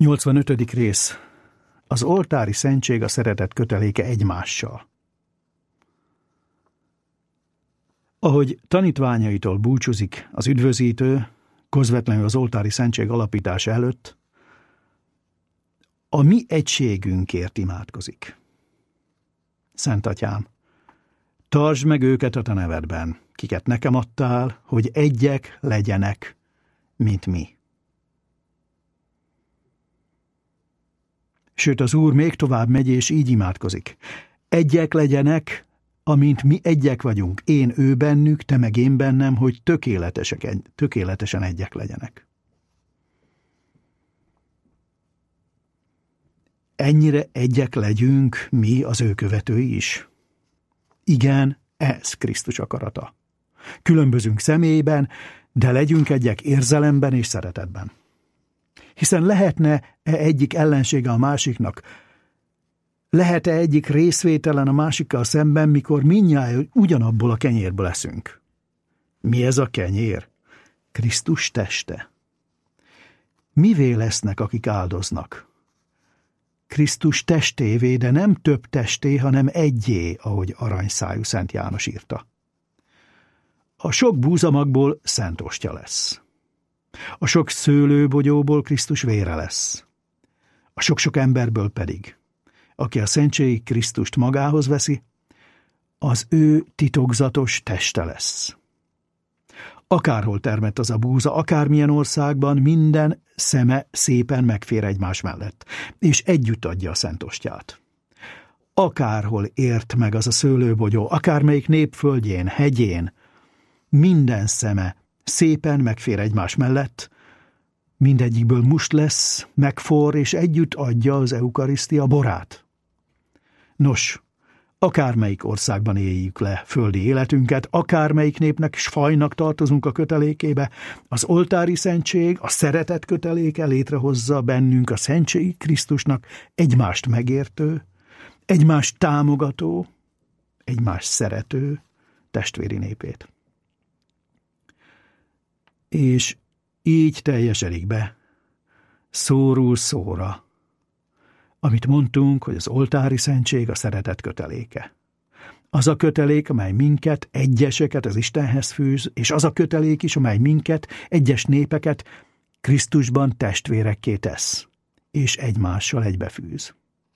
85. rész. Az oltári szentség a szeretet köteléke egymással. Ahogy tanítványaitól búcsúzik az üdvözítő, közvetlenül az oltári szentség alapítása előtt, a mi egységünkért imádkozik. Szent Atyám, tartsd meg őket a te nevedben, kiket nekem adtál, hogy egyek legyenek, mint mi. Sőt, az Úr még tovább megy, és így imádkozik. Egyek legyenek, amint mi egyek vagyunk, én ő bennük, te meg én bennem, hogy tökéletesen egyek legyenek. Ennyire egyek legyünk mi, az ő követői is? Igen, ez Krisztus akarata. Különbözünk személyben, de legyünk egyek érzelemben és szeretetben. Hiszen lehetne-e egyik ellensége a másiknak? Lehet-e egyik részvételen a másikkal szemben, mikor mindnyájan ugyanabból a kenyérből eszünk? Mi ez a kenyér? Krisztus teste. Mivé lesznek, akik áldoznak? Krisztus testévé, de nem több testé, hanem egyé, ahogy aranyszájú Szent János írta. A sok búzamagból szent ostya lesz. A sok szőlőbogyóból Krisztus vére lesz. A sok-sok emberből pedig, aki a szentségi Krisztust magához veszi, az ő titokzatos teste lesz. Akárhol termett az a búza, akármilyen országban, minden szeme szépen megfér egymás mellett, és együtt adja a szent ostját. Akárhol ért meg az a szőlőbogyó, akármelyik népföldjén, hegyén, minden szeme szépen megfér egymás mellett, mindegyikből must lesz, megforr, és együtt adja az eukarisztia borát. Nos, akármelyik országban éljük le földi életünket, akármelyik népnek s fajnak tartozunk a kötelékébe, az oltári szentség, a szeretet köteléke létrehozza bennünk a szentségi Krisztusnak egymást megértő, egymást támogató, egymást szerető testvéri népét. És így teljesedik be, szóról szóra, amit mondtunk, hogy az oltári szentség a szeretet köteléke. Az a kötelék, amely minket, egyeseket az Istenhez fűz, és az a kötelék is, amely minket, egyes népeket Krisztusban testvérekké tesz, és egymással egybefűz.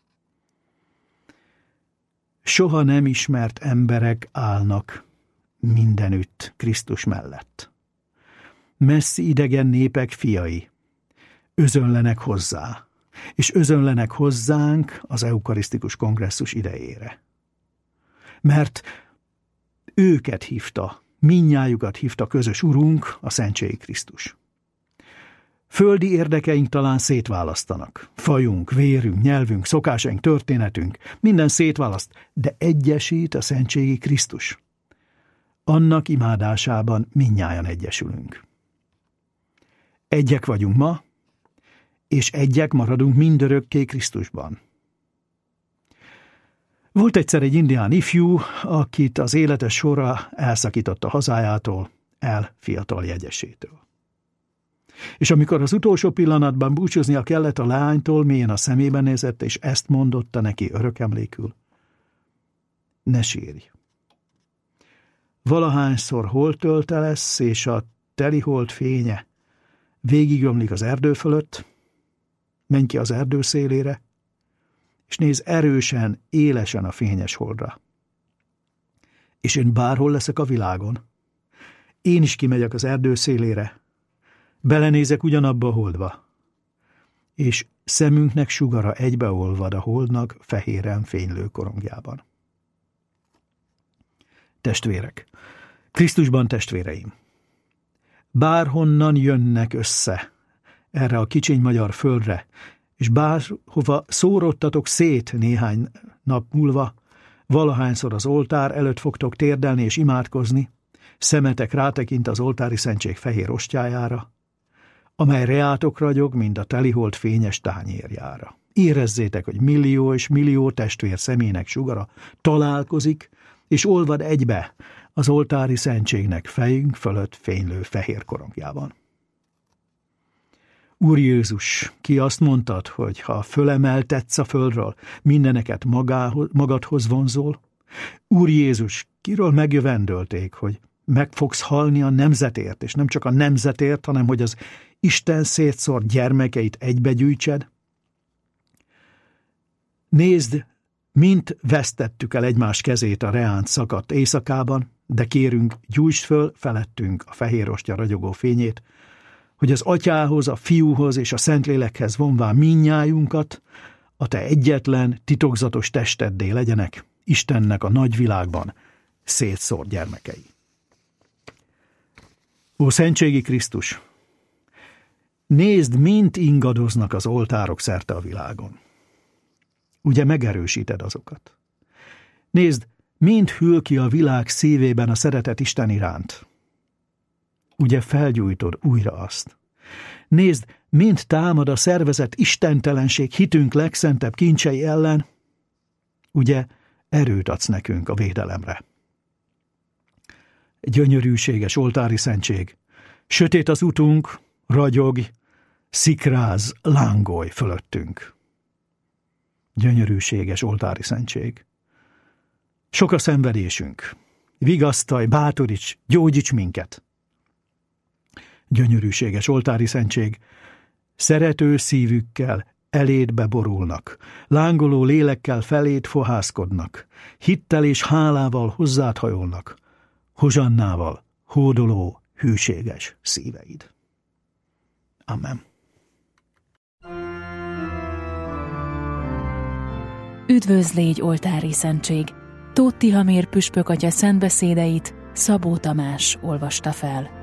Soha nem ismert emberek állnak mindenütt Krisztus mellett. Messzi idegen népek fiai özönlenek hozzá, és özönlenek hozzánk az eukarisztikus kongresszus idejére. Mert őket hívta, mindnyájukat hívta közös Urunk, a szentségi Krisztus. Földi érdekeink talán szétválasztanak. Fajunk, vérünk, nyelvünk, szokásaink, történetünk, minden szétválaszt, de egyesít a szentségi Krisztus. Annak imádásában mindnyájan egyesülünk. Egyek vagyunk ma, és egyek maradunk mindörökké Krisztusban. Volt egyszer egy indián ifjú, akit az élete sora elszakított a hazájától, fiatal jegyesétől. És amikor az utolsó pillanatban búcsúznia kellett a leánytól, mélyen a szemébe nézett, és ezt mondotta neki örökemlékül: ne sírj! Valahányszor holtölte lesz, és a telihold fénye végigömlik az erdő fölött, menj ki az erdő szélére, és nézz erősen, élesen a fényes holdra. És én bárhol leszek a világon, én is kimegyek az erdő szélére, belenézek ugyanabba a holdba, és szemünknek sugara egybeolvad a holdnak fehéren fénylő korongjában. Testvérek, Krisztusban testvéreim, bárhonnan jönnek össze erre a kicsiny magyar földre, és bárhova szórodtatok szét néhány nap múlva, valahányszor az oltár előtt fogtok térdelni és imádkozni, szemetek rátekint az oltári szentség fehér ostjájára, amely reátok ragyog, mint a telihold fényes tányérjára. Érezzétek, hogy millió és millió testvér szemének sugara találkozik, és olvad egybe az oltári szentségnek fejünk fölött fénylő fehér korongjában. Úr Jézus, ki azt mondtad, hogy ha fölemeltetsz a földről, mindeneket magadhoz vonzol? Úr Jézus, kiről megjövendölték, hogy meg fogsz halni a nemzetért, és nem csak a nemzetért, hanem hogy az Isten szétszórt gyermekeit egybegyűjtsed? Nézd, mint vesztettük el egymás kezét a reánt szakadt éjszakában, de kérünk, gyújtsd föl felettünk a fehér ostya ragyogó fényét, hogy az Atyához, a Fiúhoz és a Szentlélekhez vonván mindnyájunkat a te egyetlen, titokzatos testeddé legyenek, Istennek a nagyvilágban szétszórt gyermekei. Ó, szentségi Krisztus! Nézd, mint ingadoznak az oltárok szerte a világon. Ugye megerősíted azokat. Nézd, mind hűl ki a világ szívében a szeretet Isten iránt. Ugye felgyújtod újra azt. Nézd, mind támad a szervezett istentelenség hitünk legszentebb kincsei ellen. Ugye erőt adsz nekünk a védelemre. Gyönyörűséges oltári szentség, sötét az utunk, ragyog, szikráz, lángolj fölöttünk. Gyönyörűséges oltári szentség. Sok a szenvedésünk. Vigasztalj, bátoríts, gyógyíts minket. Gyönyörűséges oltári szentség. Szerető szívükkel elédbe borulnak. Lángoló lélekkel feléd fohászkodnak. Hittel és hálával hozzád hajolnak. Hozsannával hódoló, hűséges szíveid. Amen. Üdvözl légy, oltári szentség! Tóth Tihamér püspök atya szentbeszédeit Szabó Tamás olvasta fel.